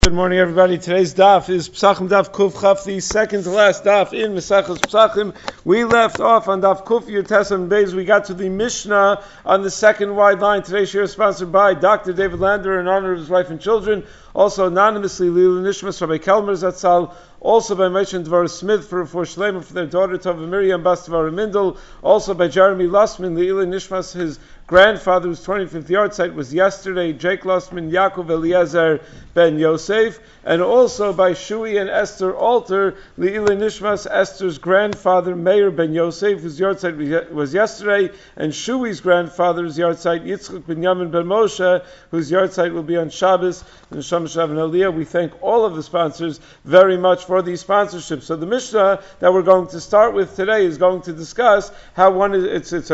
Good morning, everybody. Today's daf is Psachim Daf Kuf Chaf, the second to last daf in Mesechus Psachim. We left off on Daf Kuf Yutesam Beis. We got to the Mishnah on the second wide line. Today's share is sponsored by Dr. David Lander in honor of his wife and children. Also anonymously, Lila Nishmas Rabbi Kelmer Zatzal. Also by Moshe Dvar Smith for Shlema for their daughter Tova Miriam Bas Dvar Mindel. Also by Jeremy Lussman, Lila Nishmas, his grandfather whose 25th yard site was yesterday, Jake Lussman, Yaakov Eliezer ben Yosef, and also by Shui and Esther Alter, Leila Nishmas, Esther's grandfather, Meir ben Yosef, whose yard site was yesterday, and Shui's grandfather's yard site, Yitzchak ben Yamin ben Moshe, whose yard site will be on Shabbos, and Sham Shav and Aliyah. We thank all of the sponsors very much for these sponsorships. So the Mishnah that we're going to start with today is going to discuss how one is, it's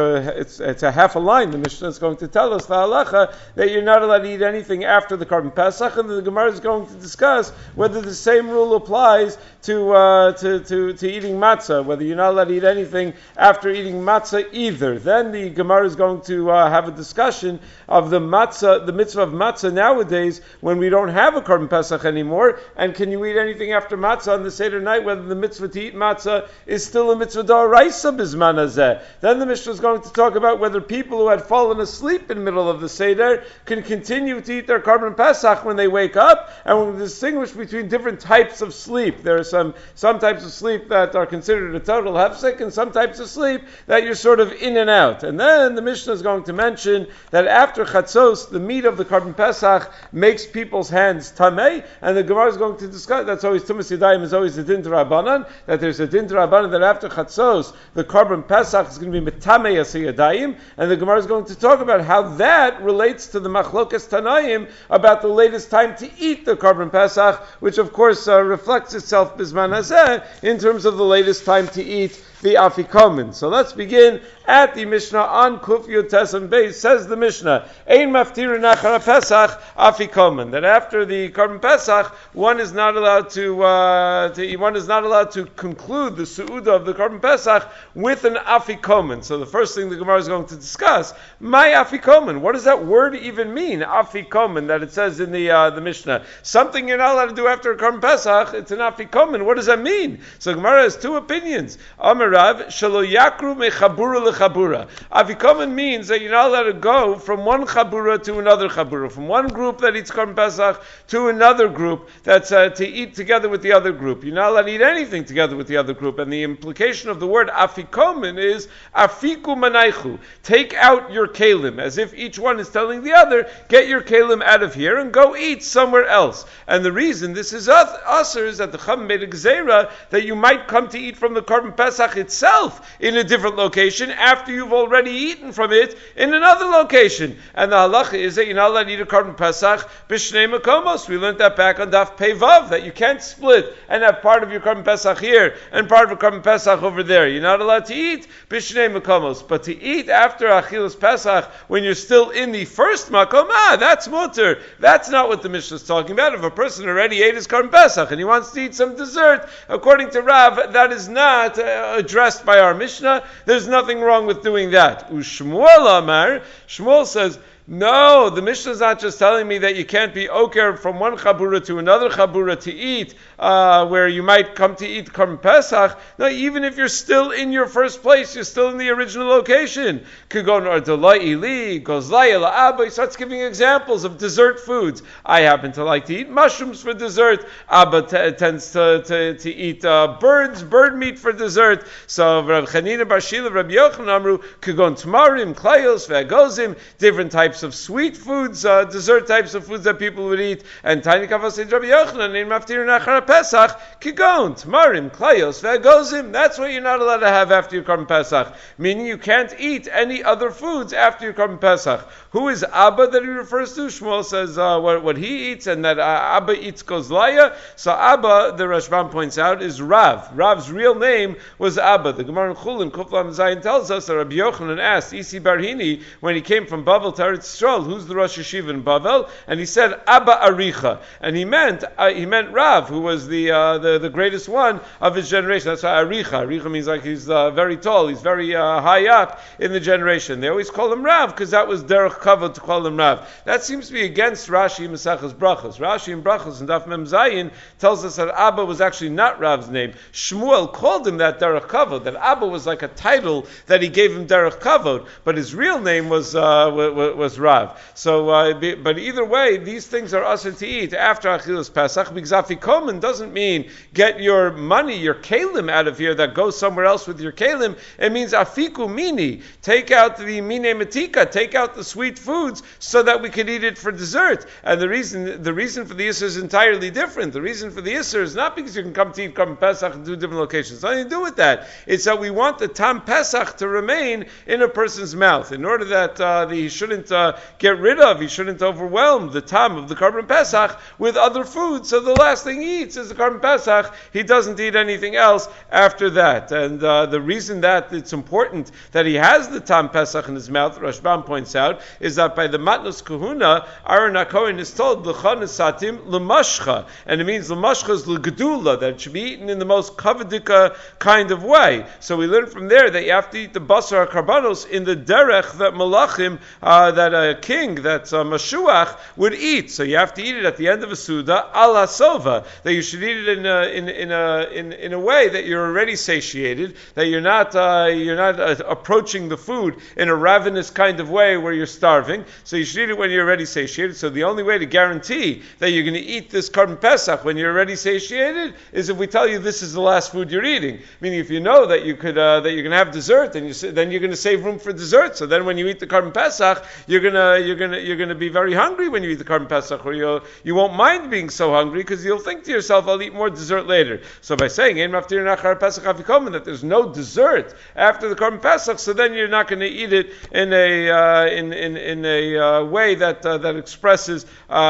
a half a line. The Mishnah is going to tell us the halacha that you're not allowed to eat anything after the Korban Pesach, and the Gemara is going to discuss whether the same rule applies to eating matzah, whether you're not allowed to eat anything after eating matzah either. Then the Gemara is going to have a discussion of the matzah, the mitzvah of matzah nowadays when we don't have a Korban Pesach anymore, and can you eat anything after matzah on the Seder night, whether the mitzvah to eat matzah is still a mitzvah d'oraisa bisman hazeh. Then the Mishnah is going to talk about whether people who had fallen asleep in the middle of the Seder can continue to eat their Korban Pesach when they wake up, and we'll distinguish between different types of sleep. There are some types of sleep that are considered a total hefsek, and some types of sleep that you're sort of in and out. And then the Mishnah is going to mention that after Chatzos, the meat of the Korban Pesach makes people's hands tamei, and the Gemara is going to discuss, that's always Tumas Yadayim is always a din d'Rabbanan, that there's a din d'Rabbanan that after Chatzos, the Korban Pesach is going to be metamei as Yadayim, and the Gemara is going to talk about how that relates to the Machlokas Tanaim about the latest time to eat the Korban Pesach, which of course reflects itself Bisman Hazeh in terms of the latest time to eat the afikomen. So let's begin at the Mishnah on Kuf Yutesam Beis. Says the Mishnah, Ein maftirin achar Pesach afikomen. That after the Korban Pesach, one is not allowed to conclude the suuda of the Korban Pesach with an afikomen. So the first thing the Gemara is going to discuss, my afikomen. What does that word even mean? Afikomen, that it says in the Mishnah. Something you're not allowed to do after a Korban Pesach, it's an afikomen. What does that mean? So Gemara has two opinions. Rav, shelo yakru mechabura lechabura. Afikomen means that you're not allowed to go from one chabura to another chabura, from one group that eats Korban Pesach to another group that's to eat together with the other group. You're not allowed to eat anything together with the other group. And the implication of the word afikomen is afiku manaychu. Take out your kalim, as if each one is telling the other, get your kalim out of here and go eat somewhere else. And the reason this is usher is that the Chum made a gzeira that you might come to eat from the Korban Pesach itself in a different location after you've already eaten from it in another location. And the halacha is that you're not allowed to eat a Korban Pesach b'shnei makomos. We learned that back on Daf Pei Vav, that you can't split and have part of your Korban Pesach here and part of your Korban Pesach over there. You're not allowed to eat b'shnei makomos. But to eat after Achilas Pesach when you're still in the first makom, that's mutter. That's not what the Mishnah is talking about. If a person already ate his Korban Pesach and he wants to eat some dessert, according to Rav, that is not addressed by our Mishnah. There's nothing wrong with doing that. Ushmuel Amar, Shmuel says, no, the Mishnah is not just telling me that you can't be oker from one chabura to another chabura to eat, where you might come to eat Korban Pesach. No, even if you're still in your first place, you're still in the original location. Kugon Ardolai Ili, Gozlai Ela Abba, he starts giving examples of dessert foods. I happen to like to eat mushrooms for dessert. Abba tends to eat bird meat for dessert. So Rav Chanina Bar Shila, Rabbi Yochanan Amru, Kugon Tmarim, Klayos, Ve'agozim, different types of sweet foods, dessert types of foods that people would eat. And Tiny Kavasid Rabbi Yochanan in Maftirin Achar Pesach, Kigon, Tmarim, Klayos, Ve'agozim. That's what you're not allowed to have after your Korban Pesach. Meaning you can't eat any other foods after your Korban Pesach. Who is Abba that he refers to? Shmuel says what he eats, and that Abba eats Kozlaya. So Abba, the Rashbam points out, is Rav. Rav's real name was Abba. The Gemara in Chulin, Kuf Lam Zayin tells us that Rabbi Yochanan asked Isi Barhini when he came from Bavel to Eretz Eretz Yisrael, who's the Rosh Yeshiva in Bavel? And he said, Abba Aricha. And he meant Rav, who was the greatest one of his generation. That's why Aricha. Aricha means like he's very tall, he's very high up in the generation. They always call him Rav, because that was Derech Kavod to call him Rav. That seems to be against Rashi in Maseches Brachos. Rashi in Brachos and Daf Mem Zayin tells us that Abba was actually not Rav's name. Shmuel called him that Derech Kavod, that Abba was like a title that he gave him Derech Kavod, but his real name was Rav. So, but either way, these things are usher to eat after Achilas Pesach, because Afikomen doesn't mean get your money, your kelim out of here that goes somewhere else with your kelim. It means Afiku Mini. Take out the Mine Matika, take out the sweet foods so that we can eat it for dessert. And the reason for the Isser is entirely different. The reason for the Isser is not because you can come to eat Korban Pesach in two different locations. It's nothing to do with that. It's that we want the Tam Pesach to remain in a person's mouth in order that he shouldn't get rid of, he shouldn't overwhelm the Tam of the Korban Pesach with other foods. So the last thing he eats is the Korban Pesach. He doesn't eat anything else after that. And the reason that it's important that he has the Tam Pesach in his mouth, Rashbam points out, is that by the Matnos Kahuna, Aaron HaKohen is told, L'cha nesatim l'mashcha. And it means l'mashcha is l'gedula, that it should be eaten in the most kavadika kind of way. So we learn from there that you have to eat the basar karbanos in the derech that malachim, that a king, that's a mashuach, would eat. So you have to eat it at the end of a suda, ala sova, that you should eat it in a way that you're already satiated, that you're not approaching the food in a ravenous kind of way where you're starving. So you should eat it when you're already satiated. So the only way to guarantee that you're going to eat this Korban Pesach when you're already satiated is if we tell you this is the last food you're eating. Meaning, if you know that you could that you're going to have dessert, then you're going to save room for dessert. So then, when you eat the Korban Pesach, you're going to be very hungry when you eat the Korban Pesach, or you won't mind being so hungry because you'll think to yourself, I'll eat more dessert later. So by saying Ein Maftir Nachar Pesach Afikomen, that there's no dessert after the Korban Pesach, so then you're not going to eat it in a way that expresses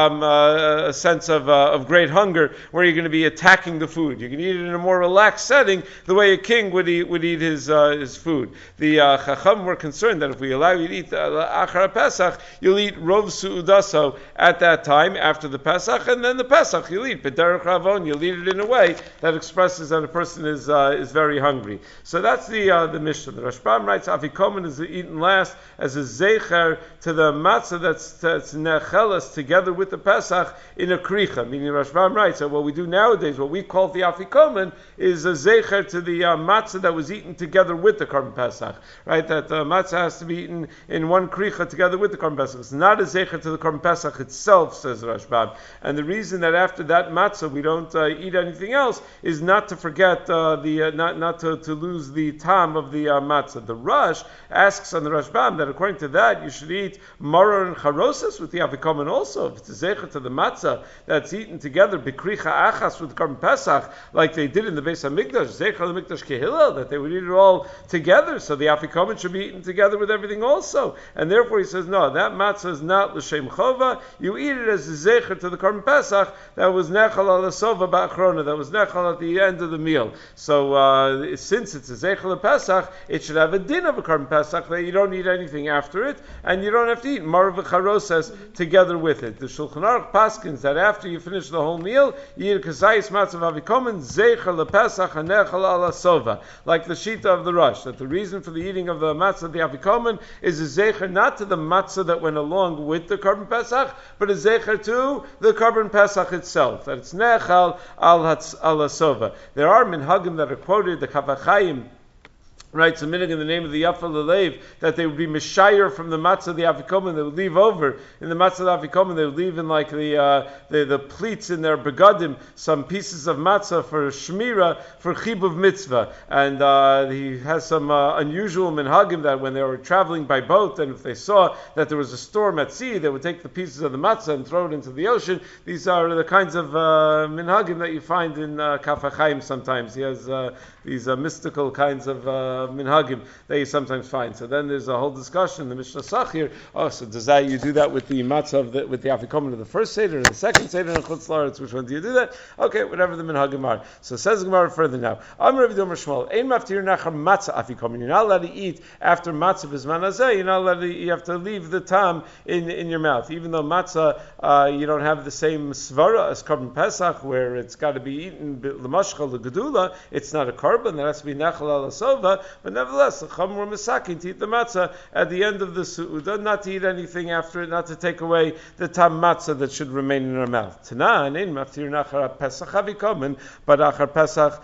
a sense of great hunger, where you're going to be attacking the food. You can eat it in a more relaxed setting, the way a king would eat his food. The Chacham were concerned that if we allow you to eat Achar Pesach, you'll eat Rov Su'udaso at that time after the Pesach, and then the Pesach you'll eat B'derech Ravon. You'll eat it in a way that expresses that a person is very hungry. So that's the Mishnah. The Rashbam writes Afikomen is eaten last as a zecher to the matzah that's nechelas together with the Pesach in a kricha. Meaning Rashbam writes that what we do nowadays, what we call the Afikomen, is a zecher to the matzah that was eaten together with the Korban Pesach. Right? That the matzah has to be eaten in one kricha together with the Korban Pesach. It's not a zecher to the Korban Pesach itself, says Rashbam. And the reason that after that matzah we don't eat anything else is not to forget not to lose the tam of the matzah. The Rush asks on the Rashbam that according to that you should eat maror and charosas with the Afikomen also. If it's a zecher to the matzah that's eaten together b'kricha achas with Korban Pesach, like they did in the Beis Hamikdash, zecher l'mikdash kehillel, that they would eat it all together. So the Afikomen should be eaten together with everything also. And therefore he says, no, that matzah is not l'shem chova. You eat it as a zecher to the Korban Pesach that was nechal al sova ba'achrona, that was nechal at the end of the meal. So since it's a zecher Pesach, it should have a din of a Korban Pesach that you don't eat anything after it, and you don't have to eat maror v'charosas together with it. The Shulchan Aruch paskins that after you finish the whole meal, you eat a kasayis matzah v'avikomen zecher lePesach hanechal ala sova, like the shita of the Rush. That the reason for the eating of the matzah of the avikomen is a zecher not to the matzah that went along with the Korban Pesach, but a zecher to the Korban Pesach itself. That it's nechal ala sova. There are minhagim that are quoted, the Kavachayim writes a minhag in the name of the Yafa Lelev, that they would be mishayer from the matzah of the Afikomen. They would leave over in the matzah of the Afikomen. They would leave in like the pleats in their begadim some pieces of matzah for shmira for chibuv mitzvah. And he has some unusual minhagim that when they were traveling by boat, and if they saw that there was a storm at sea, they would take the pieces of the matzah and throw it into the ocean. These are the kinds of minhagim that you find in Kaf HaChaim sometimes. He has mystical kinds of minhagim that you sometimes find. So then there's a whole discussion in the Mishnah Sach here. Oh, so does that you do that with the matzah with the afikomen of the first seder and the second seder in Chutz La'aretz? Which one do you do that? Okay, whatever the minhagim are. So says the Gemara further now. Amar Rav Domer Shmuel, ein maftir nachar matzah afikomen. You're not allowed to eat after matzah b'zman hazeh. You're not allowed to. You have to leave the tam in your mouth, even though matzah you don't have the same svara as Korban Pesach, where it's got to be eaten l'mashcha l'gedula. It's not a korban that has to be nechal ala sova, but nevertheless, the chum were misakin to eat the matzah at the end of the su'udah, not to eat anything after it, not to take away the tam matzah that should remain in our mouth. Tanan in maftir nachar Pesach havikomen, but achar Pesach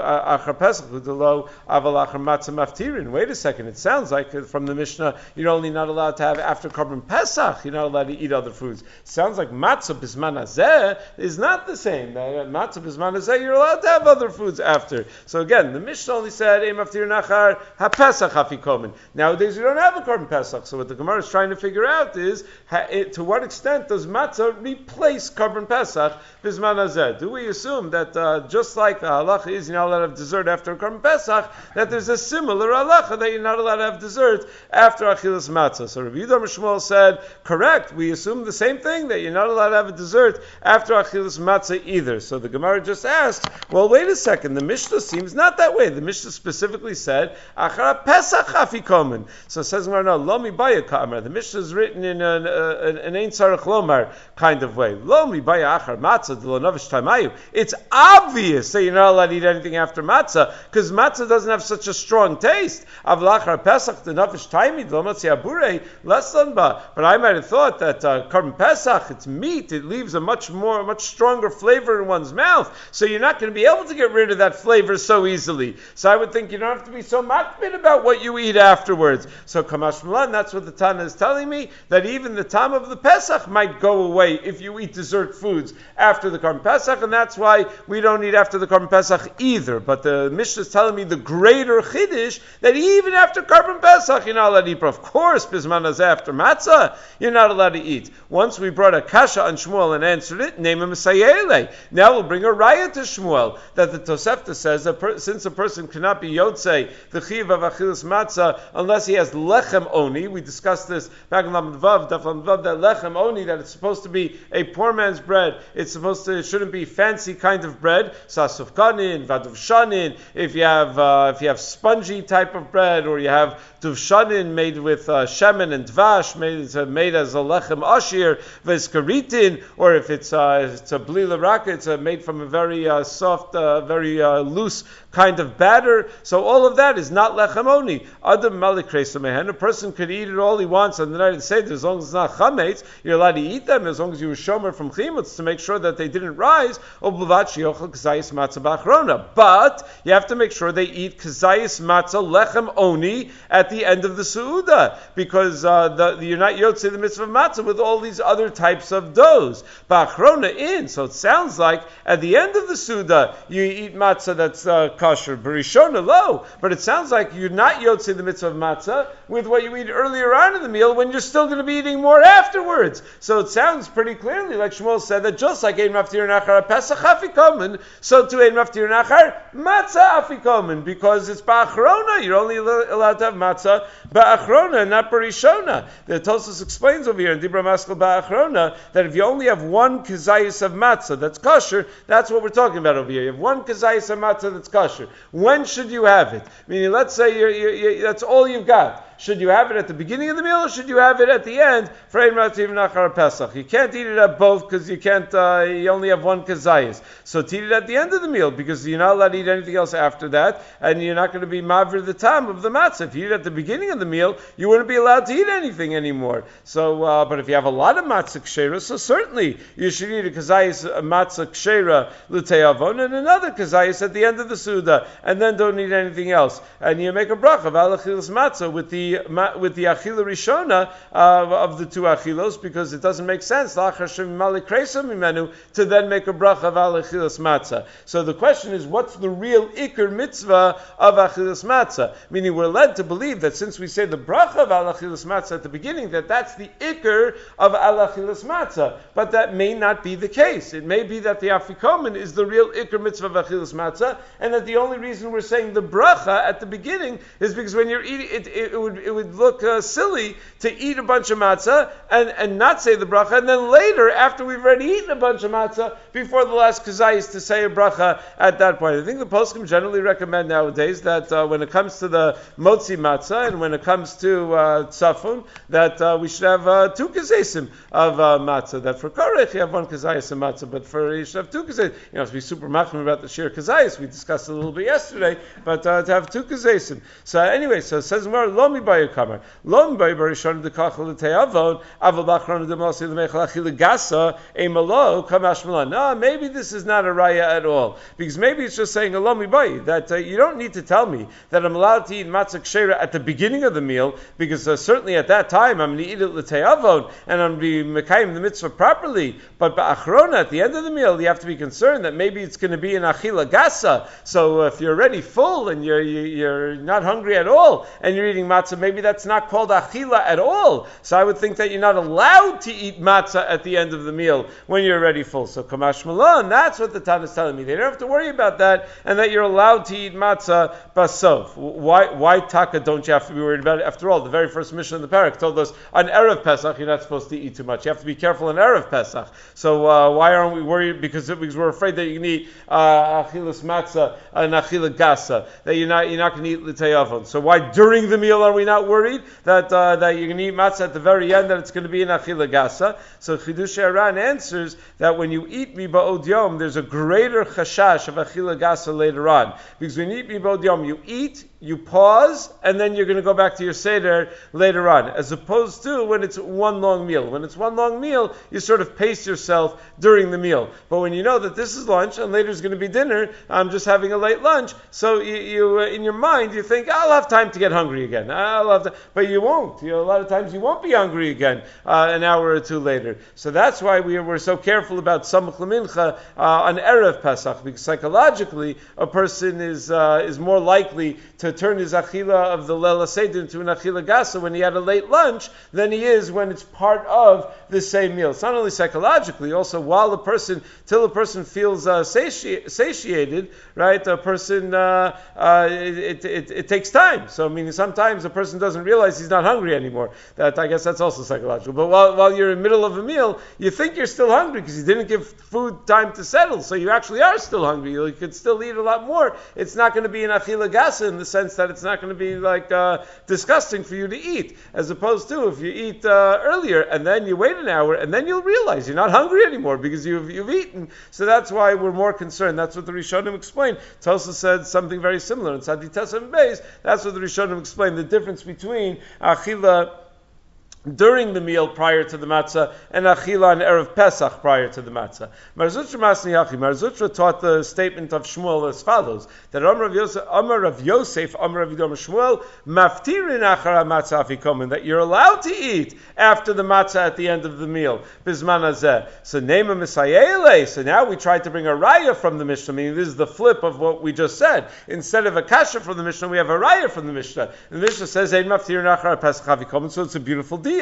udelo aval achar matzah maftirin. Wait a second, it sounds like from the Mishnah you're only not allowed to have after Korban Pesach. You're not allowed to eat other foods. Sounds like matzah bisman hazeh is not the same. Matzah bisman hazeh you're allowed to have other foods after. So again, the Mishnah only said ein maftir nachar haPesach hafikomen. Nowadays we don't have a Korban Pesach. So what the Gemara is trying to figure out is to what extent does matzah replace Korban Pesach bisman hazeh? Do we assume that just like the halacha is you're not allowed to have dessert after Korban Pesach, that there's a similar halacha that you're not allowed to have dessert after achilas matzah? So Rabbi Yehuda Shmuel said, correct, we assume the same thing, that you're not allowed to have a dessert after achilas matzah either. So the Gemara just asked, well, wait a second, the Mishnah seems not that way. The Mishnah specifically said, achara Pesach afikomen. So it says, no, lo mi baya ka'amar. The Mishnah is written in an ein tzarech lomar kind of way. Lo mi baya achar matzah de lo novish tamayu. It's obvious that you're not allowed to eat anything after matzah, because matzah doesn't have such a strong taste. Avla achar Pesach de novish taimi de lo matzi aburei less than ba. But I might have thought that Korban Pesach, it's meat, it leaves a much stronger flavor in one's mouth, so you're not going to be able to get rid of that flavor so easily. So I would think you don't have to be so makbid about what you eat afterwards. So Kamash Malan, that's what the Tana is telling me, that even the time of the Pesach might go away if you eat dessert foods after the Korban Pesach, and that's why we don't eat after the Korban Pesach either. But the Mishnah is telling me the greater chiddush that even after Korban Pesach you're not allowed to eat. But of course, bisman hazeh after matzah you're not allowed to eat. Once we brought a kasha on Shmuel and answered it, name him Sayele. Now we'll bring a raya to Shmuel that the Tosefta says that since a person cannot be yotzei the chiv of achilas matzah unless he has lechem oni. We discussed this back in Lamed Vav, Daf Lamed Vav, that lechem oni, that it's supposed to be a poor man's bread. It shouldn't be fancy kind of bread. Sasuf kanin, vaduv shanin. If you have spongy type of bread, or you have duvshanin made with shemen and dvash, made as a lechem ashir, veskaritin, or if it's a bli l'raka, it's made from a very soft, very loose kind of batter. So all of that is not lechem oni. Adam malik mehen. A person could eat it all he wants on the night of the Seder, as long as it's not chametz. You're allowed to eat them as long as you were shomer from chimutz to make sure that they didn't rise. But you have to make sure they eat kazayis matzah lechem oni at the end of the su'udah, because you're not yotzei the mitzvah of matzah with all these other types of doughs. Ba'achrona in, so it sounds like at the end of the su'udah you eat matzah that's kosher. Barishona lo, but it sounds like you're not yotzei the mitzvah of matzah with what you eat earlier on in the meal when you're still going to be eating more afterwards. So it sounds pretty clearly like Shmuel said that just like ein maftir nachar Pesach afikomen, so too ein maftir nachar matzah afikomen, because it's ba'achrona. You're only allowed to have matzah ba'achrona, not barishona. The Tosfos explains over here in Dibra Maskal ba'achrona that if you only have one kazayis of matzah that's kosher, that's what we're talking about over here. You have one kazayis of matzah that's kosher. When should you have it? Meaning, let's say that's all you've got. Should you have it at the beginning of the meal, or should you have it at the end for ein mativ nachar Pesach? You can't eat it at both because you can't. You only have one kazayis. So to eat it at the end of the meal, because you're not allowed to eat anything else after that, and you're not going to be mavir the time of the matzah. If you eat it at the beginning of the meal, you wouldn't be allowed to eat anything anymore. So, but if you have a lot of matzah kshera, so certainly you should eat a kazayis matzah kshera l'teyavon and another kazayis at the end of the suda, and then don't eat anything else. And you make a bracha of alachilas matzah with the the achila rishona of the two achilos, because it doesn't make sense to then make a bracha of al achilas matzah. So the question is, what's the real ikr mitzvah of achilas matzah? Meaning, we're led to believe that since we say the bracha of al achilas matzah at the beginning, that's the ikr of al achilas matzah. But that may not be the case. It may be that the afikomen is the real ikr mitzvah of achilas matzah, and that the only reason we're saying the bracha at the beginning is because when you're eating it would look silly to eat a bunch of matzah and not say the bracha, and then later, after we've already eaten a bunch of matzah, before the last kazayis, to say a bracha at that point. I think the poskim generally recommend nowadays that when it comes to the motzi matzah and when it comes to tzafun, that we should have 2 kazesim of matzah. That for korech you have 1 kazayis of matzah, but for you should have 2 kazayis. You know, to be super machmir about the shir kazayis, we discussed a little bit yesterday, but to have 2 kazesim. So anyway, so it says more lo mi bayu kamar lo mi bayu barishon de kachol te'avon aval bachron de mosi lemechal achil gasa a malo kamash malan. No, maybe this is not a raya at all, because maybe it's just saying lo mi bayu, that you don't need to tell me that I'm allowed to eat matzah kshera at the beginning of the meal, because certainly at that time I'm going to eat it l'te'avon and I'm going to be mekayim the mitzvah properly. But ba'achrona, at the end of the meal, you have to be concerned that maybe it's going to be an achila gasa. So if you're already full and you're not hungry at all and you're eating matzah, maybe that's not called achila at all. So I would think that you're not allowed to eat matzah at the end of the meal when you're already full. So kamash malan, that's what the Tana is telling me. They don't have to worry about that, and that you're allowed to eat matzah basov. Why taka don't you have to be worried about it? After all, the very first mission in the parak told us on Erev Pesach you're not supposed to eat too much. You have to be careful on Erev Pesach. So why aren't we worried? Because we're afraid that you can eat achilas matzah and achila gasa, that you're not going to eat l'teyavon. So why during the meal are we not worried that you're going to eat matzah at the very end, that it's going to be an achila gasa? So Chidush Aran answers that when you eat miba'od yom, there's a greater chashash of achila gasa later on, because when you eat miba'od yom, you eat, you pause, and then you're going to go back to your seder later on, as opposed to when it's one long meal. When it's one long meal, you sort of pace yourself during the meal. But when you know that this is lunch and later is going to be dinner, I'm just having a late lunch, so you in your mind, you think, I'll have time to get hungry again. But you won't. A lot of times you won't be hungry again an hour or two later. So that's why we're so careful about Samach L'Mincha on Erev Pesach, because psychologically, a person is more likely to turn his achila of the Leila Seder into an achila gasa when he had a late lunch than he is when it's part of the same meal. It's not only psychologically, also till a person feels satiated, right? A person, it takes time. So, I mean, sometimes a person doesn't realize he's not hungry anymore. I guess that's also psychological. But while you're in the middle of a meal, you think you're still hungry because you didn't give food time to settle. So you actually are still hungry. You could still eat a lot more. It's not going to be an achila gasa in the sense that it's not going to be like disgusting for you to eat, as opposed to if you eat earlier and then you wait an hour and then you'll realize you're not hungry anymore because you've eaten. So that's why we're more concerned. That's what the Rishonim explained. Tosa said something very similar in Sadi Tesam Beis. That's what the Rishonim explained, the difference between achila during the meal prior to the matzah and achila and Erev Pesach prior to the matzah. Mar Zutra taught the statement of Shmuel as follows, that Amar Rav Yosef, Amar Rav Yidom Shmuel, maftirin achar matzah afikomen, that you're allowed to eat after the matzah at the end of the meal. Bizman hazeh. So nema misayele. So now we tried to bring a raya from the Mishnah, meaning this is the flip of what we just said. Instead of a kasha from the Mishnah, we have a raya from the Mishnah. And the Mishnah says, ein maftirin achar Pesach afikomen, so it's a beautiful deal.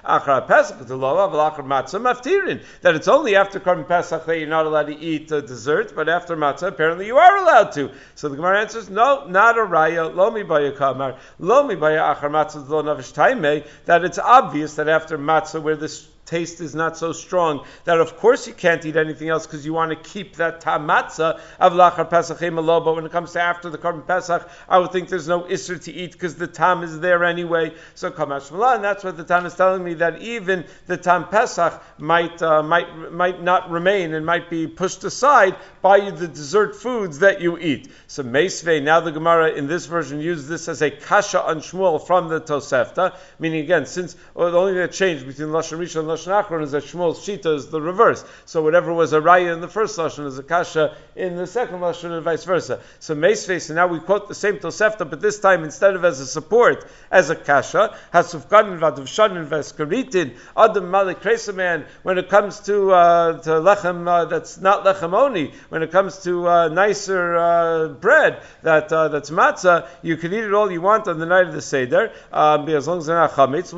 That it's only after Korban Pesach that you're not allowed to eat dessert, but after matzah apparently you are allowed to. So the Gemara answers, no, not a raya. Lo mi baya kamar, lo mi baya achar matzah lo navish taimei. That it's obvious that after matzah, where this taste is not so strong, that of course you can't eat anything else because you want to keep that tam matzah of lachar pesach malo. But when it comes to after the Korban Pesach, I would think there's no isser to eat because the tam is there anyway. So kamash malah, and that's what the Tan is telling me, that even the tam Pesach might not remain and might be pushed aside by the dessert foods that you eat. So meisvei, now the Gemara in this version used this as a kasha on Shmuel from the Tosefta, meaning again, since the only thing that changed between Lashon Rishon and Lashon Achron is that Shmuel's Shita is the reverse. So whatever was a Raya in the first Lashon is a Kasha in the second Lashon and vice versa. So Meisves, and now we quote the same Tosefta, but this time instead of as a support, as a Kasha, Hasufkanin Vaduvshanin Veskaritin, Adam Malik Kresaman, when it comes to lechem that's not lechem only, when it comes to nicer bread that's matzah, you can eat it all you want on the night of the Seder, as long as they're not chametz.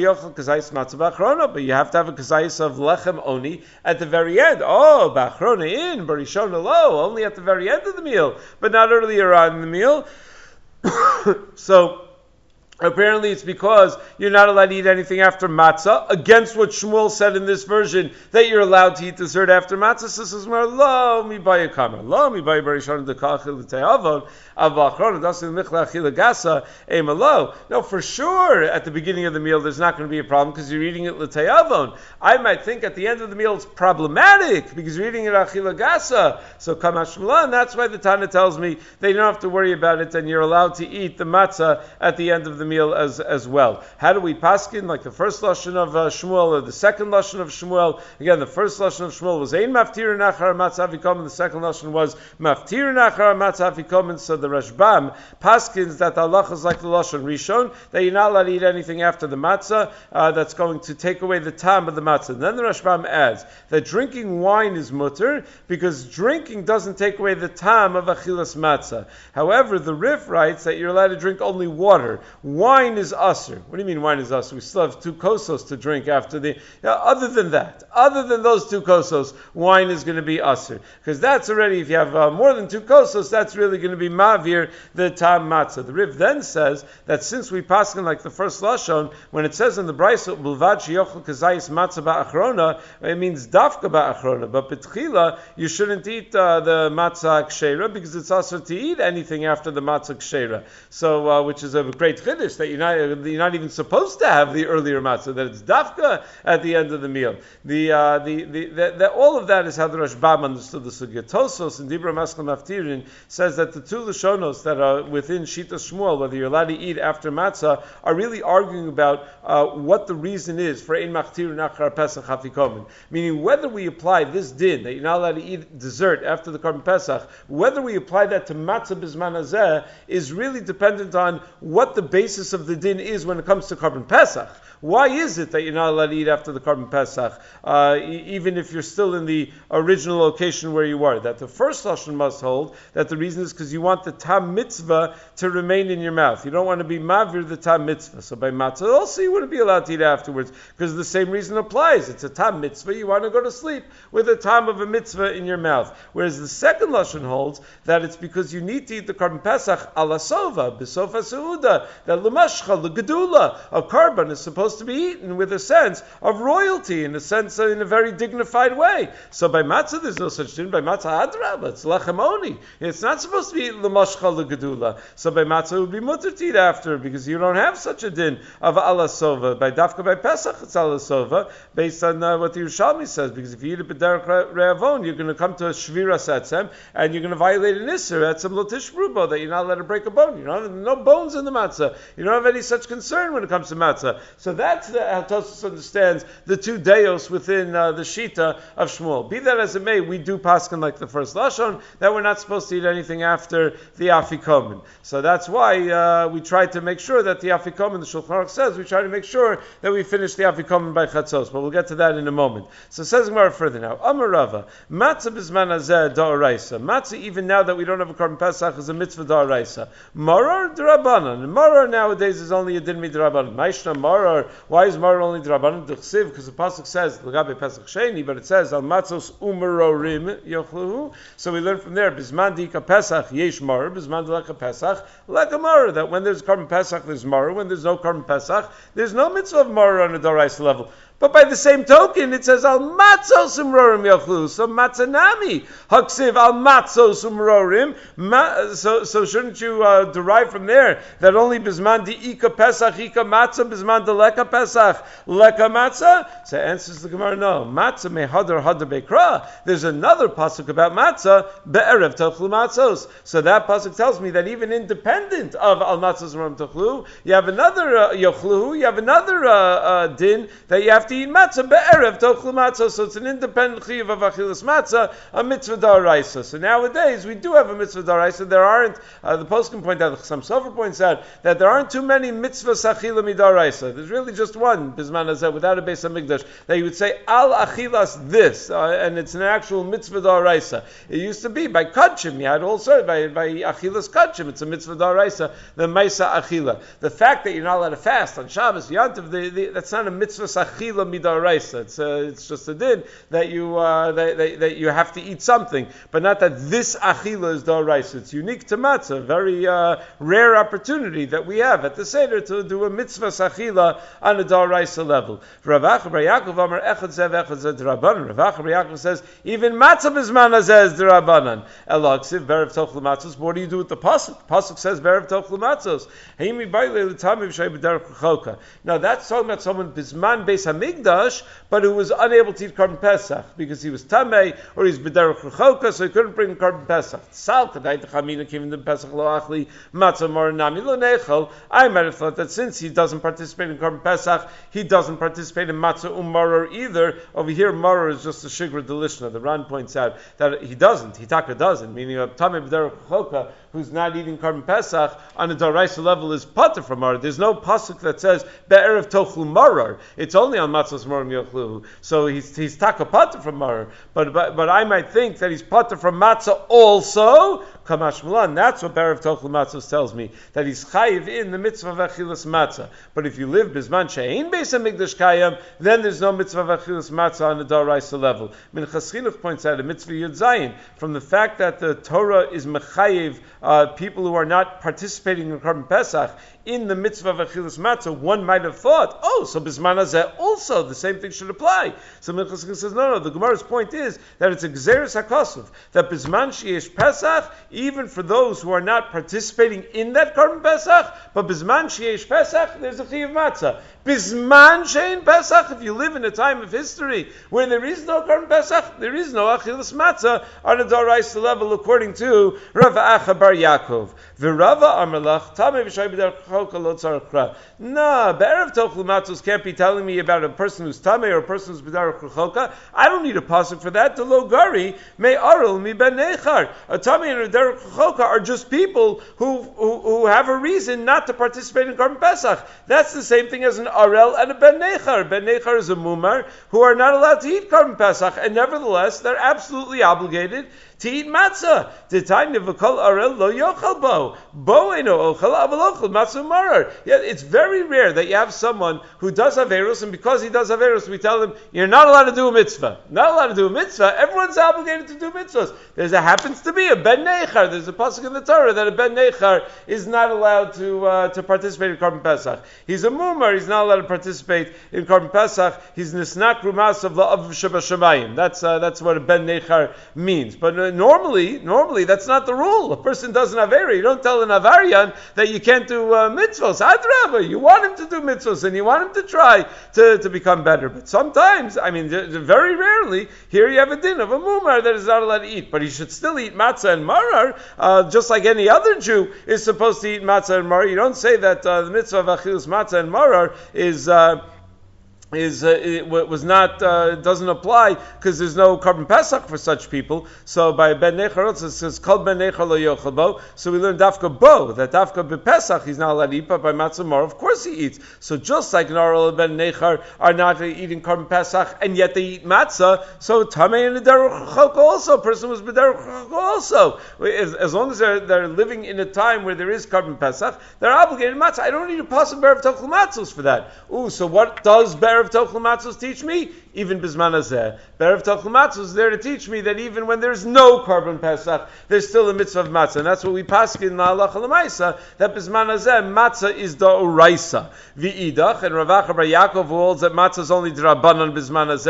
But you have to have a kazayis of lechem only at the very end. Oh, b'achrona in, barishona lo, only at the very end of the meal, but not earlier on in the meal. So apparently it's because you're not allowed to eat anything after matzah, against what Shmuel said in this version, that you're allowed to eat dessert after matzah. So this is more, lo mi baya kamar, lo mi baya barishon dekachil l'te'avon, avachron, dasin michla achila gasa, emalo. No, for sure, at the beginning of the meal, there's not going to be a problem, because you're eating it l'te'avon. I might think at the end of the meal it's problematic, because you're eating it achila gasa. So kamash shmula, and that's why the Tana tells me they don't have to worry about it, and you're allowed to eat the matzah at the end of the meal as well. How do we paskin? Like the first lashon of Shmuel or the second lashon of Shmuel? Again, the first lashon of Shmuel was ein maftir nachar matzah v'komen. The second lashon was maftir nachar matzah v'komen. So the Rashbam paskins that the halacha is like the lashon Rishon, that you're not allowed to eat anything after the matzah that's going to take away the tam of the matzah. And then the Rashbam adds that drinking wine is mutter because drinking doesn't take away the tam of achilas matzah. However, the Rif writes that you're allowed to drink only water. Wine is usr. What do you mean wine is usr? We still have 2 kosos to drink after the... other than that, other than those 2 kosos, wine is going to be usr. Because that's already, if you have more than 2 kosos, that's really going to be mavir, the tam matzah. The Riv then says that since we paskin like the first lashon, when it says in the Brayso, bulvad sheyochel kazayis matzah ba'achrona, it means dafka ba'achrona. But betchila, you shouldn't eat the matzah kshera, because it's usr to eat anything after the matzah kshera. So, which is a great chiddush, that you're not even supposed to have the earlier matzah, that it's dafka at the end of the meal. All of that is how the Rashbam understood the sugya. Tosos in Dibra Maskal Maftirin says that the 2 lashonos that are within Shita Shmuel, whether you're allowed to eat after matzah, are really arguing about what the reason is for ein machtir nachar Pesach hafikomen. Meaning whether we apply this din that you're not allowed to eat dessert after the Korban Pesach, whether we apply that to matzah bizman hazeh is really dependent on what the basis of the din is when it comes to Korban Pesach. Why is it that you're not allowed to eat after the Korban Pesach, even if you're still in the original location where you are? That the first lashon must hold, that the reason is because you want the tam mitzvah to remain in your mouth. You don't want to be mavir the tam mitzvah. So by matzah also you wouldn't be allowed to eat afterwards, because the same reason applies. It's a tam mitzvah, you want to go to sleep with a tam of a mitzvah in your mouth. Whereas the second lashon holds that it's because you need to eat the Korban Pesach ala sova, b'sofa seuda, that l'mashcha, l'gedula, a korban is supposed to be eaten with a sense of royalty, in a sense, in a very dignified way. So by matzah, there's no such thing. By matzah hadrab, it's lechem only. It's not supposed to be eaten l'mashcha l'gedula. So by matzah, it would be mutter to eat after, because you don't have such a din of ala sova. By dafka by Pesach, it's ala sova, based on what the Yerushalmi says, because if you eat it b'derech re'avon, you're going to come to a shvira setzem, and you're going to violate an isser, etzem lotishbrubo, that you're not allowed to break a bone. You don't have no bones in the matzah. You don't have any such concern when it comes to matzah. So that's how Tosfos understands the 2 deos within the Shita of Shmuel. Be that as it may, we do paskin like the first lashon, that we're not supposed to eat anything after the afikomen. So that's why we try to make sure that the afikomen, the Shulchan Aruch says, we try to make sure that we finish the afikomen by chatzos. But we'll get to that in a moment. So it says Gemara further now. Amar Rava, matzah bizman hazeh da'oraisa. Matzah, even now that we don't have a Korban Pesach, is a mitzvah da'oraisa. Marar d'Rabbanan. Marar nowadays is only a din midrabanan. Maishna marar. Why is marar only d'Rabbanan? D'chsiv, because the pasuk says l'gabe Pesach Sheni, but it says al matzos umarorim yochluhu. So we learn from there bisman dika Pesach yesh marar, bisman d'leka Pesach leka marar. That when there's Korban Pesach there's marar, when there's no Korban Pesach there's no mitzvah of marar on a d'oraisa level. But by the same token, it says al matzos umrorim yochlu. So matzanami haksiv al matzos umrorim. So shouldn't you derive from there that only bisman di ika pesach ika matzah, bisman de leka pesach leka matzah? So answers the Gemara, no. Matzah mehadar hadar bekra. There's another pasuk about matzah be'erev tochlu matzos. So that pasuk tells me that even independent of al matzos umrorim tochlu, you have another yochlu. You have another din that you have have to eat matzah be'erev tochlu matzah. So it's an independent chiyuv of achilas matzah, a mitzvah d'oraisa. So nowadays we do have a mitzvah d'oraisa. There aren't, the poskim point out, some Sofer points out, that there aren't too many mitzvahs achila mid'oraisa. There's really just one, bisman hazeh, without a Beis HaMikdash, that you would say, al achilas this, and it's an actual mitzvah d'oraisa. It used to be by kachim, you had all sorts, by achilas kachim, it's a mitzvah d'oraisa, the maisa achila. The fact that you're not allowed to fast on Shabbos, Yantiv, that's not a mitzvah achila mid'oraisa. It's just a din that you that you have to eat something, but not that this achila is d'oraisa. It's unique to matzah, very rare opportunity that we have at the Seder to do a mitzvah achila on a d'oraisa level. Rav Acha bar Yaakov Amar echad zev d'Rabbanan. Rav Acha bar Yaakov says even matzah bisman hazeh is d'Rabbanan. Elaksiv berev tochlu matzos. What do you do with the pasuk? The pasuk says berev tochlu matzos. Heimi baile l'tamim shay b'derech choka. Now that's talking about someone bisman Beis HaMikdash, but who was unable to eat Korban Pesach because he was tamei or he's b'derech choka, so he couldn't bring Korban Pesach. Sal kadai t'chamina kivin the Pesach lo achli matzah mor nami lo nechol. I might have thought that since he doesn't participate in Korban Pesach, he doesn't participate in matzah maror either. Over here, maror is just a shigra delishna. The Ran points out that he doesn't. Hitaka doesn't, meaning a tamei b'derech choka who's not eating Korban Pesach on a d'oraisa level is pater from maror. There's no pasuk that says be'erev tochlu maror. It's only on matzos morim yochlu. So he's taka pater from maror. But I might think that he's pater from matzah also. Kamash Milan. That's what be'erev tochlu matzos tells me, that he's chayiv in the mitzvah of achilas matzah. But if you live bisman she'ein Beis HaMikdash kayam, then there's no mitzvah of achilas matzah on the d'oraisa level. Minchas Chinuch points out a mitzvah Yud Zayin from the fact that the Torah is mechayiv people who are not participating in Korban Pesach in the mitzvah of achilas matzah. One might have thought, so bisman hazeh also the same thing should apply. So Minchas Chinuch says, no. The Gemara's point is that it's a gzeres hakosov, that bisman sheyesh Pesach, even for those who are not participating in that Korban Pesach, but bisman sheyesh Pesach, there's a chiyuv matzah. Bisman shein Pesach, if you live in a time of history where there is no Korban Pesach, there is no achilas matzah on a d'oraisa level, according to Rav Acha bar Yaakov. V'Rava Amalach tamei v'shay b'derech choka lo tzarich ra. No, be'erev tochlu matzos can't be telling me about a person who's tamei or a person who's b'derech choka. I don't need a pasuk for that. The lo gari me arul mi ben nechar. A tamei and a derech choka are just people who have a reason not to participate in Korban Pesach. That's the same thing as an arel and a ben nechar. Ben nechar is a mumar who are not allowed to eat Korban Pesach, and nevertheless they're absolutely obligated to eat matzah. Yeah, it's very rare that you have someone who does averus, and because he does averus, we tell him, you're not allowed to do a mitzvah. Not allowed to do a mitzvah. Everyone's obligated to do mitzvahs. There happens to be a ben nechar. There's a pasuk in the Torah that a ben nechar is not allowed to participate in Korban Pesach. He's a mumar. He's not allowed to participate in Korban Pesach. He's nisnak rumas of la'av shabashamayim. That's what a ben nechar means. But normally that's not the rule. A person does an avera. You don't tell an avarian that you can't do mitzvahs. Adrabah, you want him to do mitzvahs and you want him to try to become better. But sometimes, very rarely, here you have a din of a mumar that is not allowed to eat. But he should still eat matzah and marar, just like any other Jew is supposed to eat matzah and marar. You don't say that the mitzvah of achilas matzah and marar doesn't apply because there's no Korban Pesach for such people. So by ben nechar it says kol ben nechar lo yochel bo. So we learn dafka bo, that dafka b'Pesach he's not allowed to eat, but by matzah mar of course he eats. So just like Narol and ben nechar are not eating Korban Pesach and yet they eat matzah, so tamei and derech choka also, a person was b'derech choka also. As long as they're living in a time where there is Korban Pesach, they're obligated to matzah. I don't need a pasuk berev tochel matzos for that. So what does berev tochel matzos teach me? Even bisman hazeh, berev tochel matzos is there to teach me that even when there's no Korban Pesach, there's still a mitzvah of matzah, and that's what we paskin in la'alacha l'maisa, that bisman hazeh matzah is d'oraisa. V'idach, and Rav Acha bar Yaakov holds that matzah is only d'rabbanan bisman hazeh.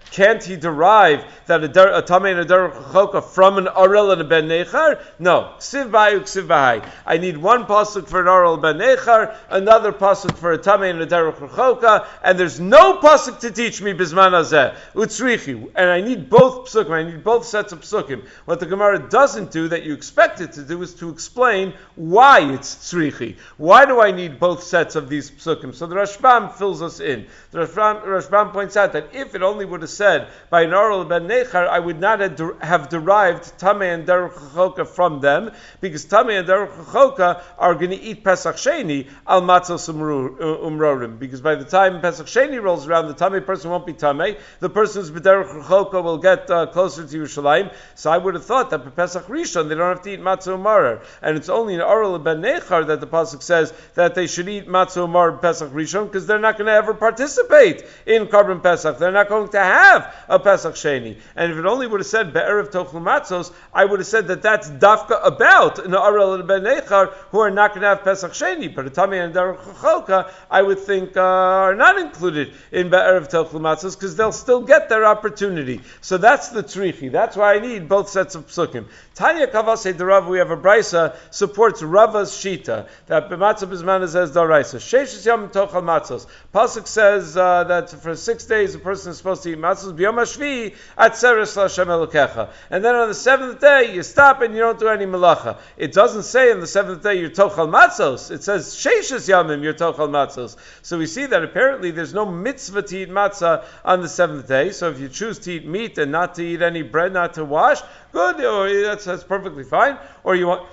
Can't he derive that a tamei and a derech choka from an arel and a ben nechar? No. Ksiv b'hayu, ksiv b'hai. I need one pasuk for an arel ben nechar, another pasuk for a tamei and a derech choka, and there's no pasuk to teach me bisman hazeh utzrichi. And I need both psukim. I need both sets of psukim. What the Gemara doesn't do that you expect it to do is to explain why it's tzrichi. Why do I need both sets of these psukim? So the Rashbam fills us in. The Rashbam points out that if it only would have said by an oral ben nechar, I would not have derived tamei and derech choka from them, because tamei and derech choka are going to eat Pesach Sheni al matzos umrorim. Because by the time Pesach Sheni rolls around, the tamei person won't be tamei. The person who's b'derech choka will get closer to Yerushalayim. So I would have thought that for Pesach Rishon they don't have to eat matzah umarer, and it's only in oral ben nechar that the pasuk says that they should eat matzah umarer Pesach Rishon, because they're not going to ever participate in Karban Pesach. They're not going to have a Pesach Sheni. And if it only would have said Be'erev Tochel Matzos, I would have said that that's dafka about an Arel and Ben Nechar who are not going to have Pesach Sheni. But a Tamei and Derech Choka, I would think, are not included in Be'erev Tochel Matzos, because they'll still get their opportunity. So that's the Tzrichi. That's why I need both sets of Psukim. Tanya Kavase de Rav, we have a Brisa, supports Rava's Shita, that B'matzah B'zman says Daraisa. Sheshes Yom Tochel Matzos. Pasuk says that for 6 days a person is supposed to eat matzos, b'yom hashvi atzeres l'Hashem Elokecha. And then on the 7th day, you stop and you don't do any melacha. It doesn't say on the 7th day you're tochal matzos. It says sheishes yamim you're tochal matzos. So we see that apparently there's no mitzvah to eat matzah on the 7th day. So if you choose to eat meat and not to eat any bread, not to wash, good, or that's perfectly fine. Or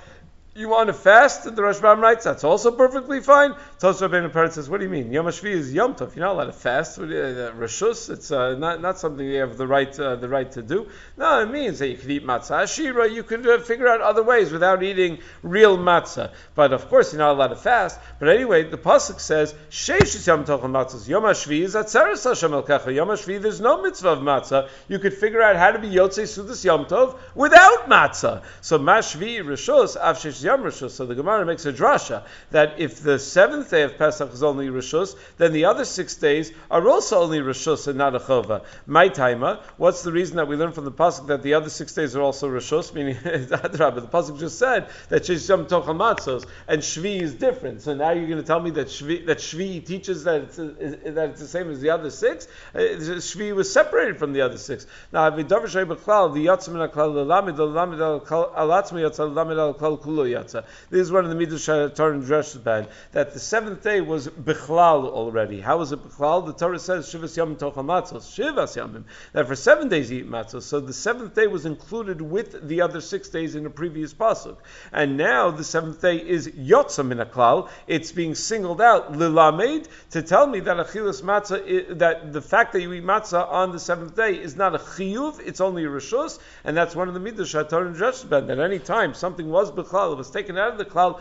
you want to fast, the Rashbam writes, that's also perfectly fine. Tosfos Rabbeinu Peretz says, what do you mean? Yom HaShvi is Yom Tov. You're not allowed to fast. Rishus, it's not something you have the right to do. No, it means that you can eat matzah ashira. You can figure out other ways without eating real matzah. But of course, you're not allowed to fast. But anyway, the pasuk says, Sheishis Yom Tochel Matzos. Yom HaShvi is Atzeres Hashem Elkecha. Yom HaShvi, there's no mitzvah of matzah. You could figure out how to be Yotzei Sudas Yom Tov without matzah. So Mashvi Rishus, Avshesh Yom Rishus. So the Gemara makes a drasha that if the 7th day of Pesach is only Rishus, then the other 6 days are also only Rishus and not a Chova. My taima, what's the reason that we learn from the pasuk that the other 6 days are also Rishus? Meaning, the pasuk just said that Shesh Yom Tochel Matzos and Shvi is different. So now you're going to tell me that Shvi teaches that it's the same as the other 6? Shvi was separated from the other 6. Now, the Yatzim and Aklal Lalamid Alatzmi Yatzal Lalamid Al Klal Kulo Yatza. This is one of the Midrash Torah and Dreshbad, that the 7th day was Bichlal already. How was it Bichlal? The Torah says Shivas Yom Tochel Matzos, Shivas Yomim, that for 7 days you eat matzos. So the 7th day was included with the other 6 days in the previous pasuk. And now the 7th day is Yotzam in a Klal. It's being singled out, Lilamed, to tell me that Achilas Matzah, that the fact that you eat matzah on the 7th day is not a Chiyuv, it's only a Rishus, and that's one of the Midrash Torah and Dreshbad, that any time something was Bichlal, it was taken out of the Klal,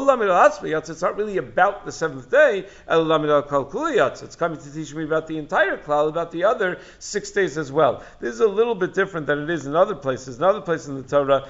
it's not really about the 7th day, it's coming to teach me about the entire Klal, about the other 6 days as well. This is a little bit different than it is in other places. In other places in the Torah,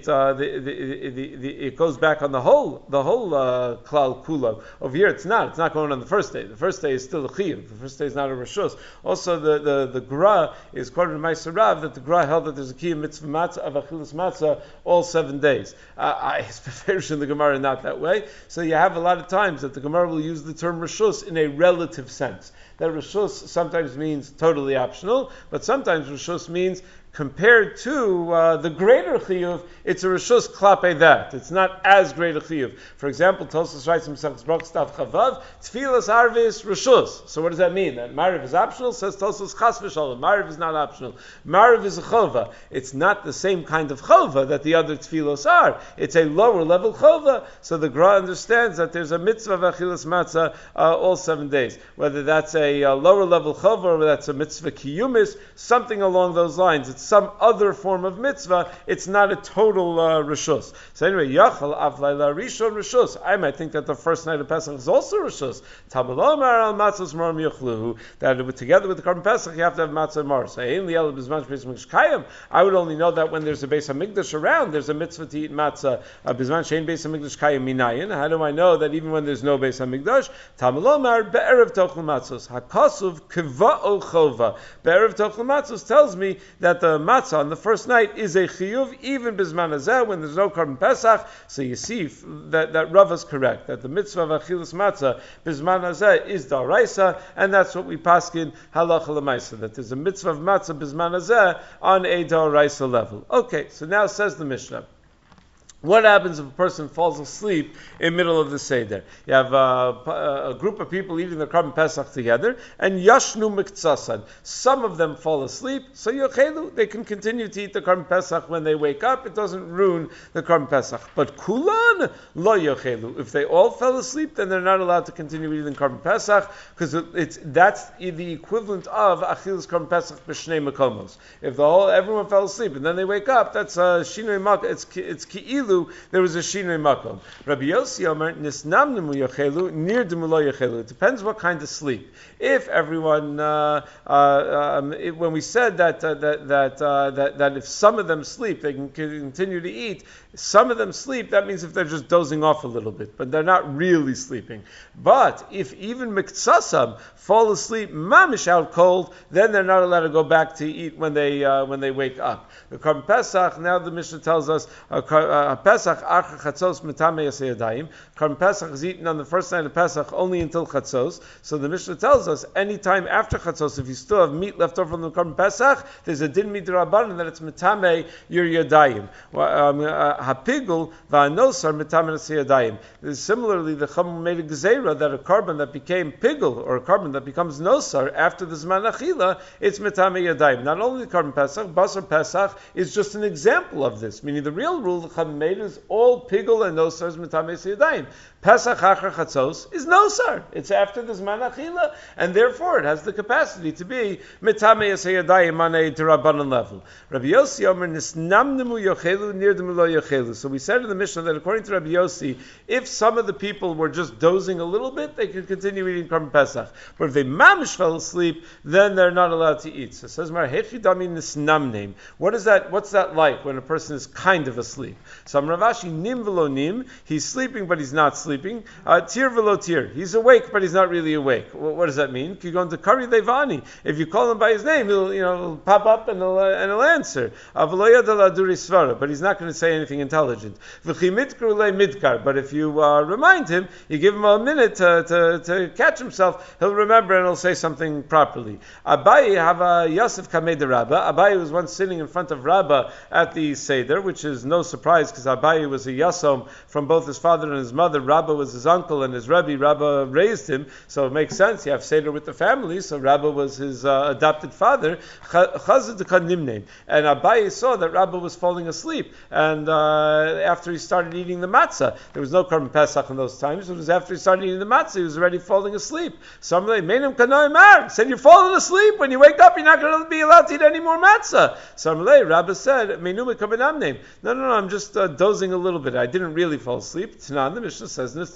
it goes back on the whole Klal Kula. Over here, it's not going on the first day. The first day is still a Chiyuv. The first day is not a Rishus. Also, the Gra is quoted in Ma'aser Rav that the Gra held that there's a Kiyuv mitzvah matzah of Achilas matzah all 7 days. It's in the Gemara not that way. So you have a lot of times that the Gemara will use the term Rishus in a relative sense. That Rishus sometimes means totally optional, but sometimes Rishus means compared to the greater chiyuv, it's a rishus klape that. It's not as great a chiyuv. For example, Tosfos writes in Masechtas Brachos Daf Chavav, Tfilas Arvis rishus. So what does that mean? That Mariv is optional? Says Tosfos Chas v'Shalom. Mariv is not optional. Mariv is a chova. It's not the same kind of chova that the other tfilos are. It's a lower level chova. So the Gra understands that there's a mitzvah of achilas matzah all 7 days. Whether that's a lower level chova or whether that's a mitzvah kiyumis, something along those lines. It's it's some other form of mitzvah. It's not a total rishus. So anyway, yachal avlayla rishon rishus. I might think that the first night of Pesach is also rishus. Tamalomar al matzos maram yuchluhu. That together with the Korban Pesach, you have to have matzah mar. So I would only know that when there's a Beis Hamikdash around, there's a mitzvah to eat matzah. Bizman shein Beis Hamikdash kayim minayin. How do I know that even when there's no Beis Hamikdash? Tamalomar be'erev tochel matzos hakasuv kiva'o chova. Be'erev tochel matzos tells me that the matzah on the first night is a chiyuv even bizman hazeh when there's no Korban Pesach. So you see that Rav is correct, that the mitzvah of achilas matzah bizman hazeh is daraisa, and that's what we paskin halacha l'maisa, that there's a mitzvah of matzah bizman hazeh on a daraisa level. Okay, so now says the Mishnah, what happens if a person falls asleep in the middle of the Seder? You have a group of people eating the Korban Pesach together, and yashnu miktsasan. Some of them fall asleep, so yochelu, they can continue to eat the Korban Pesach when they wake up. It doesn't ruin the Korban Pesach. But kulan lo yochelu. If they all fell asleep, then they're not allowed to continue eating Korban Pesach, because that's the equivalent of achilas Korban Pesach b'shnei makomos. If everyone fell asleep and then they wake up, that's shinoi mak. It's ki'ilu. There was a shinoi makom. Rabbi Yossi Omer nisnamnemu yochelu nirdemu lo yochelu. It depends what kind of sleep. If everyone, when we said that if some of them sleep, they can continue to eat. Some of them sleep. That means if they're just dozing off a little bit, but they're not really sleeping. But if even miktsasam fall asleep, mamish out cold, then they're not allowed to go back to eat when they wake up. The Korban Pesach. Now the Mishnah tells us Pesach achar chatzos mitame yasei yadayim. Korban Pesach is eaten on the first night of Pesach only until chatzos. So the Mishnah tells us any time after chatzos, if you still have meat left over from the Korban Pesach, there's a din midrabanan that it's mitame your yadayim. Hapigul va'anosar mitame yasei yadayim. Similarly, the Chacham made a gezerah that a korban that became pigul or a korban that becomes nosar after the zman achila, it's mitame yadayim. Not only the Korban Pesach, basar Pesach is just an example of this. Meaning the real rule the Chacham made is all pigul and nosar is mitame yasei yadayim. Pesach achar chatzos is nosar. It's after the zman achila, and therefore it has the capacity to be mitame yasei yadayim on a derabanan level. Rabbi Yossi Omer nisnamnemu yochelu nirdemu lo yochelu. So we said in the Mishnah that according to Rabbi Yossi, if some of the people were just dozing a little bit, they could continue eating Korban Pesach. But if they mamish fell asleep, then they're not allowed to eat. So it says, what is that? What's that like when a person is kind of asleep? So Ravashi nim velo nim, he's sleeping but he's not sleeping. Tir velo tir, he's awake but he's not really awake. What does that mean? You go into Kari Levani. If you call him by his name, he'll pop up and he'll answer. But he's not going to say anything intelligent. But if you remind him, you give him a minute to catch himself, he'll remember and he'll say something properly. Abaye have a Yosef Kamei de Rabba. Abaye was once sitting in front of Rabba at the Seder, which is no surprise because Abaye was a Yasom from both his father and his mother. Rabba was his uncle and his Rebbe. Rabba raised him, so it makes sense. You have Seder with the family, so Rabba was his adopted father. And Abaye saw that Rabba was falling asleep, and after he started eating the matzah, there was no Korban Pesach in those times. It was after he started eating the matzah, he was already falling asleep. Somebody made him said, "You're falling asleep. When you wake up, you're not going to be allowed to eat any more matzah." Somebody, Rabba said, "No, I'm just dozing a little bit. I didn't really fall asleep." Tanan, the Mishnah says, If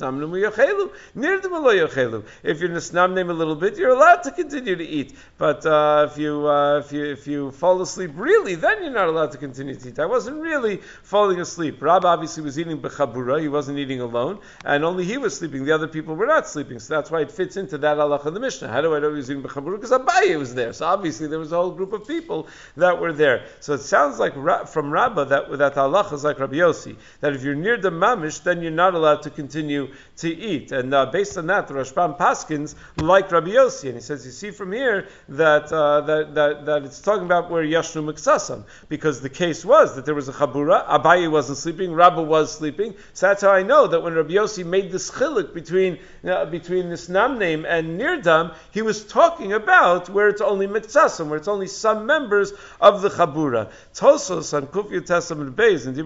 you're nisnamnem a little bit, you're allowed to continue to eat. But if you fall asleep really, then you're not allowed to continue to eat. I wasn't really falling asleep. Rabba obviously was eating b'chabura. He wasn't eating alone, and only he was sleeping. The other people were not sleeping. So that's why it fits into that halacha in the Mishnah. How do I know he was eating b'chabura? Because Abaye was there. So obviously there was a whole group of people that were there. So it sounds like from Rabba that halacha is like Rabbi Yossi, that if you're near the mamish, then you're not allowed to continue to eat. And based on that, the Rashbam paskins like Rabbi Yossi, and he says, you see from here that it's talking about where yashnu miksasam, because the case was that there was a chabura, Abaye wasn't sleeping, Rabba was sleeping. So that's how I know that when Rabbi Yossi made this chiluk between this namname and nirdam, he was talking about where it's only miksasam, where it's only some members of the chabura. Tosos on Kufya Tesam and Beis and Dibra Maskal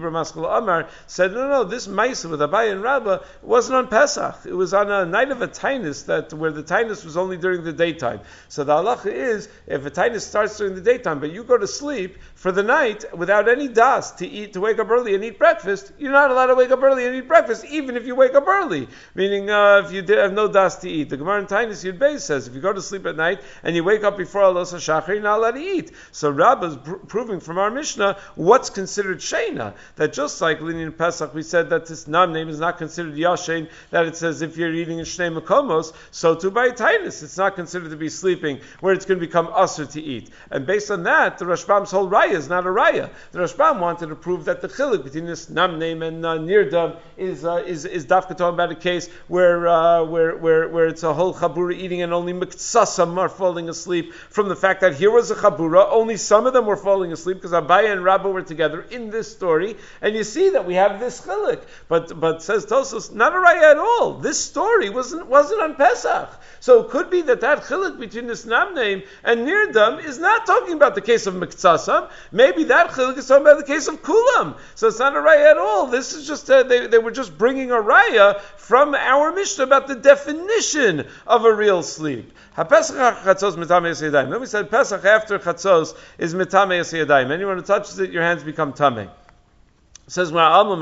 Rabba Amar said, no, this Maisa with Abaye and Rabba wasn't on Pesach. It was on a night of a tainus where the tainus was only during the daytime. So the halacha is, if a tainus starts during the daytime, but you go to sleep for the night without any das to wake up early and eat breakfast, you're not allowed to wake up early and eat breakfast, even if you wake up early. Meaning, if you have no das to eat. The Gemara in Tainus Yud Beis says, if you go to sleep at night and you wake up before Alos HaShachar, you're not allowed to eat. So Rabbah is proving from our Mishnah what's considered Sheina. That just like in Pesach, we said that this Nam name is not considered Yashin, that it says if you're eating in Shnei Makomos, so too by Tainus, it's not considered to be sleeping, where it's going to become Asr to eat. And based on that, the Rashbam's whole Raya is not a Raya. The Rashbam wanted to prove that the Chiluk between this Nam name and Nirdam is Dafka talking about a case where it's a whole Chabura eating and only Miktsasam are falling asleep, from the fact that here was a Chabura, only some of them were falling asleep because Abaye and Rabba were together in this story, and you see that we have this Chiluk. But says Tosos, not a Raya at all. This story wasn't on Pesach. So it could be that Chiluk between this Nam name and Nirdam is not talking about the case of Miktsasam. Maybe that Chiluk is talking about the case of Kulam. So it's not a Raya at all. This is just, they were just bringing a Raya from our Mishnah about the definition of a real sleep. HaPesach Chatzos Mitame Yasiyadayim. Then we said Pesach after Chatzos is Mitame Yasiyadayim. Anyone who touches it, your hands become Tameh. It says,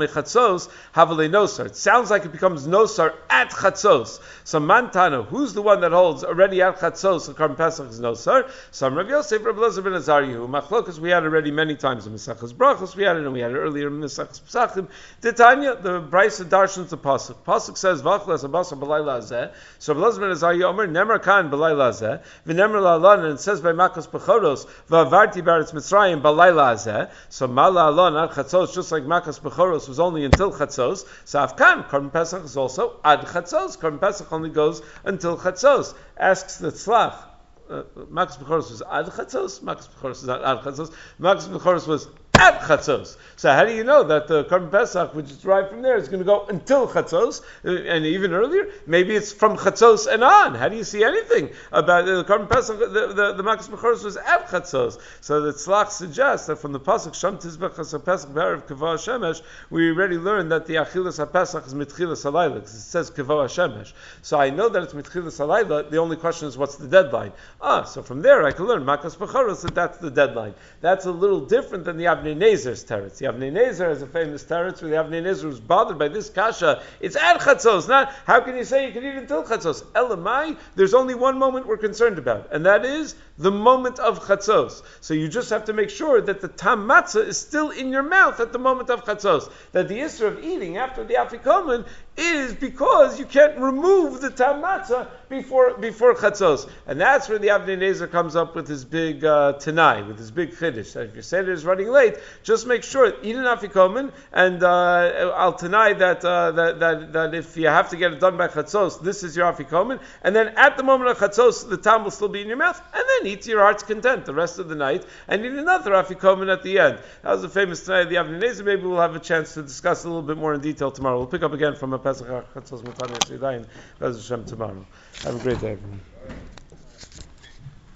it sounds like it becomes nosar at chatzos. So Mantano, who's the one that holds already at chatzos, the Karban Pesach is nosar? Some Rav Yosef, Rav Elazar ben Azariyahu. Machlokas we had already many times in Mesachas Brachos, we had it, and we had it earlier in Mesachas Pesachim. Titania, the Brisa darshans the Pasuk. Pasuk says, Vachlas abasa b'layla azeh. So Rav Elazar ben Azariyahu Omer, Nemer kan b'layla azeh. V'nemer la'alon, and it says by Makas Bechoros, V'avarti baretz Mitzrayim b'layla azeh. So Mala alon at chatzos, just like Makas Bechoros was only until Chatzos. So Afkan, Karban Pesach is also ad Chatzos. Karban Pesach only goes until Chatzos. Asks the Tzlach. Makas Bechoros was ad Chatzos. Makas Bechoros was not ad Chatzos. Makas Bechoros was at Chatzos. So how do you know that the Karban Pesach, which is derived from there, is going to go until Chatzos, and even earlier? Maybe it's from Chatzos and on. How do you see anything about the Karban Pesach? The Makas Bechoros was at Chatzos. So the Tzlach suggests that from the Pasuk Sham Tizbech HaPesach B'Erev Kavah HaShemesh, we already learned that the Achilas HaPesach is Mitchilas HaLayla, because it says Kavah HaShemesh. So I know that it's Mitchilas HaLayla. The only question is what's the deadline? So from there I can learn Makas Bechoros that that's the deadline. That's a little different than the Avnei Nezer's teretz. The Avnei Nezer has a famous teretz where the Avnei Nezer was bothered by this kasha. It's at Chatzos, not how can you say you can eat until Chatzos? Elamai, there's only one moment we're concerned about, and that is the moment of Chatzos. So you just have to make sure that the tam matzah is still in your mouth at the moment of Chatzos. That the issur of eating after the afikomen is because you can't remove the tam matzah before Chatzos. And that's where the Avnei Nezer comes up with his big Tanai, with his big chiddush. That if your seder is running late, just make sure, eat an afikomen, and I'll Tanai that if you have to get it done by Chatzos, this is your afikomen, and then at the moment of Chatzos, the tam will still be in your mouth, and then eat to your heart's content the rest of the night, and eat another afikomen at the end. That was a famous Tanai of the Avnei Nezer. Maybe we'll have a chance to discuss a little bit more in detail tomorrow. We'll pick up again from a Pesach Chatzos Matane Yisrael Bez Hashem tomorrow. Have a great day, everyone.